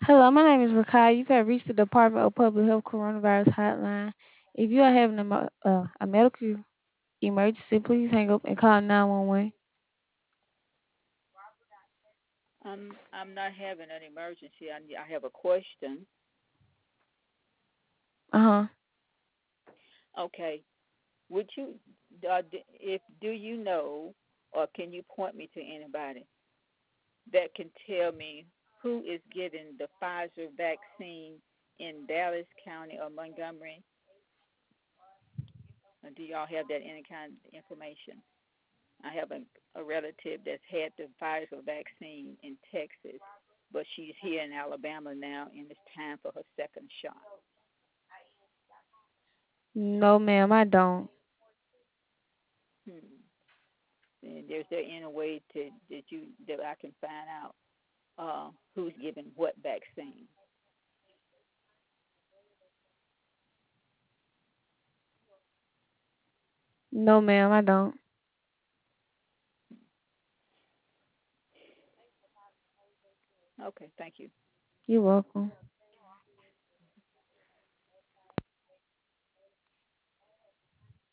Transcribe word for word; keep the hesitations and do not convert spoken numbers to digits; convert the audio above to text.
Hello, my name is Rakai. You have reached the Department of Public Health Coronavirus Hotline. If you are having a, mo- uh, a medical emergency, please hang up and call nine one one. I'm I'm not having an emergency. I I have a question. Uh huh. Okay, would you uh, if do you know or can you point me to anybody that can tell me who is getting the Pfizer vaccine in Dallas County or Montgomery? Or do y'all have that any kind of information? I have a, a relative that's had the Pfizer vaccine in Texas, but she's here in Alabama now, and it's time for her second shot. No, ma'am, I don't. Hmm. And is there any way to that you that I can find out uh, who's giving what vaccine? No, ma'am, I don't. Okay, thank you. You're welcome.